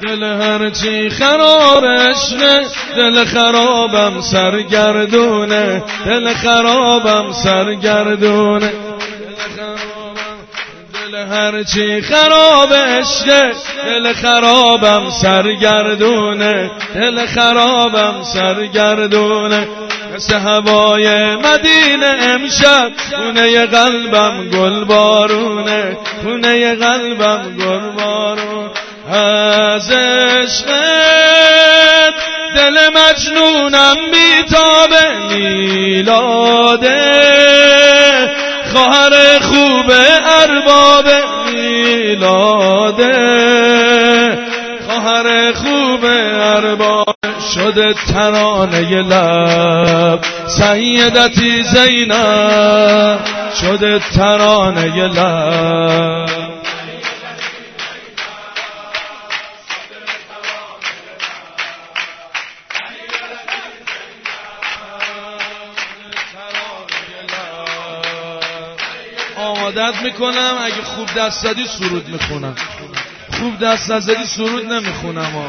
دل هرچی خرابشه، دل خرابم سرگردونه، دل خرابم سرگردونه، دل هرچی خرابشه، دل خرابم سرگردونه، دل خرابم سرگردونه. مثل هوای مدینه امشب خونه قلبم گل بارونه، خونه قلبم گل بارون. از عشقت دل مجنونم بیتابه، میلاده خواهر خوب ارباب، میلاده خواهر خوب ارباب. شده ترانه لب سیدتی زینب، شده ترانه لب. عادت میکنم اگه خوب دست زدی سرود میخونم، خوب دست نزدی سرود نمیخونم.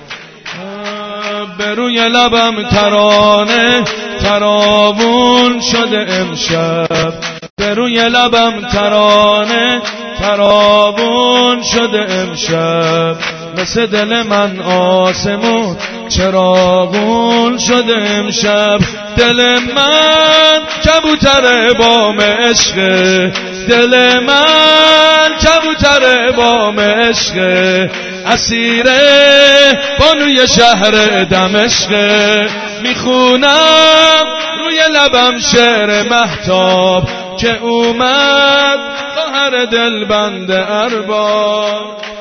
به روی لبم ترانه تراوون شده امشب، به روی لبم ترانه تراوون شده امشب. مثل دل من آسمون چراغون شده امشب. دل من کبوتر بام عشقه، دل من کبوتر بام عشقه. اسیر بانوی شهر دمشقه، میخونم روی لبم شعر مهتاب که اومد خواهر دلبند ارباب.